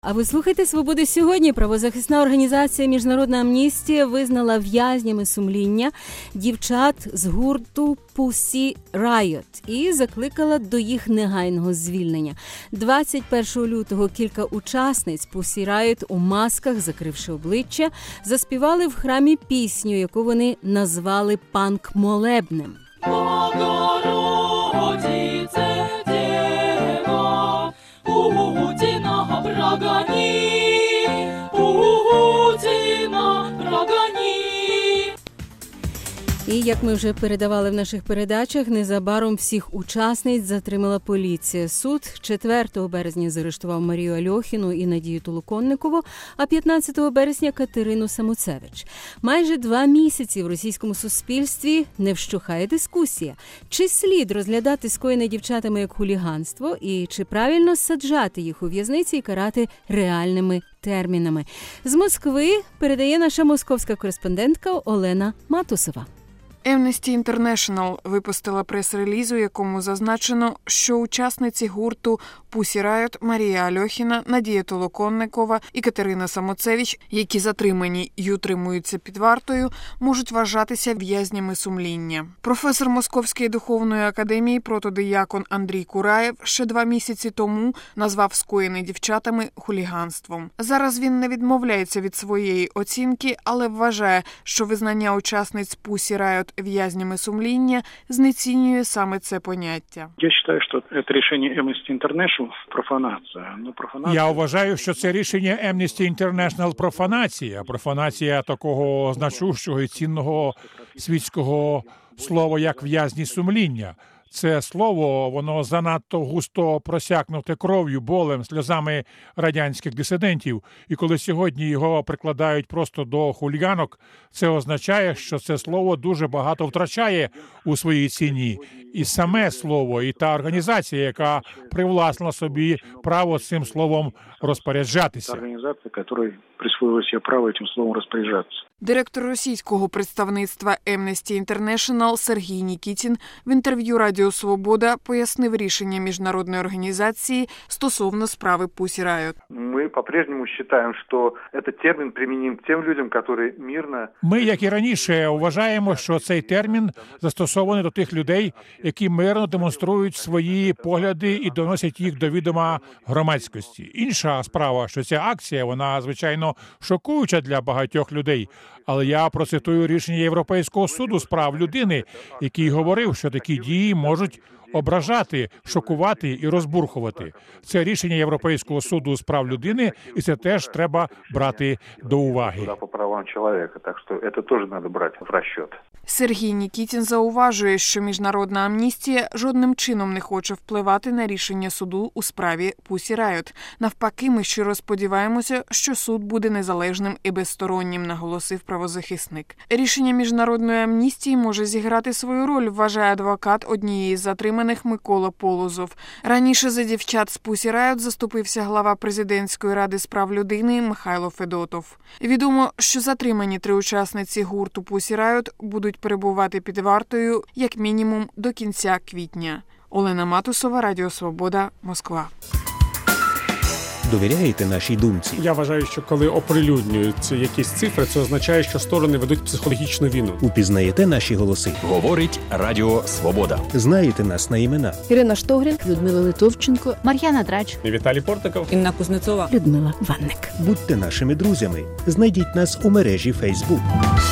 А ви слухайте «Свободи сьогодні». Правозахисна організація «Міжнародна амністія» визнала в'язнями сумління дівчат з гурту Pussy Riot і закликала до їх негайного звільнення. 21 лютого кілька учасниць Pussy Riot у масках, закривши обличчя, заспівали в храмі пісню, яку вони назвали «Панк-молебнем». І, як ми вже передавали в наших передачах, незабаром всіх учасниць затримала поліція. Суд 4 березня заарештував Марію Альохіну і Надію Толоконникову, а 15 березня Катерину Самоцевич. Майже 2 місяці в російському суспільстві не вщухає дискусія. Чи слід розглядати скоєне дівчатами як хуліганство і чи правильно саджати їх у в'язниці і карати реальними термінами? З Москви передає наша московська кореспондентка Олена Матусова. Amnesty International випустила прес-реліз, у якому зазначено, що учасниці гурту Pussy Riot Марія Альохіна, Надія Толоконникова і Катерина Самоцевич, які затримані й утримуються під вартою, можуть вважатися в'язнями сумління. Професор Московської духовної академії протодиякон Андрій Кураєв ще 2 місяці тому назвав скоєне дівчатами хуліганством. Зараз він не відмовляється від своєї оцінки, але вважає, що визнання учасниць Pussy Riot в'язнями сумління знецінює саме це поняття. Я вважаю, що це рішення Amnesty International профанація. Я вважаю, що це рішення Amnesty International профанація. Профанація такого значущого і цінного світського слова, як в'язні сумління. Це слово, воно занадто густо просякнуте кров'ю, болем, сльозами радянських дисидентів. І коли сьогодні його прикладають просто до хуліганок, це означає, що це слово дуже багато втрачає у своїй ціні. І саме слово, і та організація, яка привласнила собі право цим словом розпоряджатися. Організація, яка присвоїла собі право цим словом розпоряджатися. Директор російського представництва Amnesty International Сергій Нікітін в інтерв'ю Радіо Свобода пояснив рішення міжнародної організації стосовно справи Pussy Riot. Ми по-прежнему вважаємо, що цей термін приміним к тим людям, які мирно... Ми, як і раніше, вважаємо, що цей термін застосований до тих людей, які мирно демонструють свої погляди і доносять їх до відома громадськості. Інша справа, що ця акція, вона, звичайно, шокуюча для багатьох людей. Але я процитую рішення Європейського суду з прав людини, який говорив, що такі дії можуть ображати, шокувати і розбурхувати. Це рішення Європейського суду з прав людини, і це теж треба брати до уваги. По правам чоловіка, так що це теж треба брати в розчет. Сергій Нікітін зауважує, що Міжнародна амністія жодним чином не хоче впливати на рішення суду у справі Pussy Riot. Навпаки, ми щиро сподіваємося, що суд буде незалежним і безстороннім, наголосив правозахисник. Рішення Міжнародної амністії може зіграти свою роль, вважає адвокат однієї з затриманих Микола Полозов. Раніше за дівчат з Pussy Riot заступився глава президентської ради з прав людини Михайло Федотов. Відомо, що затримані 3 учасниці гурту Pussy Riot будуть перебувати під вартою як мінімум до кінця квітня. Олена Матусова, Радіо Свобода, Москва. Довіряєте нашій думці? Я вважаю, що коли оприлюднюють якісь цифри, це означає, що сторони ведуть психологічну війну. Упізнаєте наші голоси? Говорить Радіо Свобода. Знаєте нас на імена? Ірина Штогрін, Людмила Литовченко, Мар'яна Драч, Віталій Портников, Інна Кузнецова, Людмила Ванник. Будьте нашими друзями. Знайдіть нас у мережі Facebook.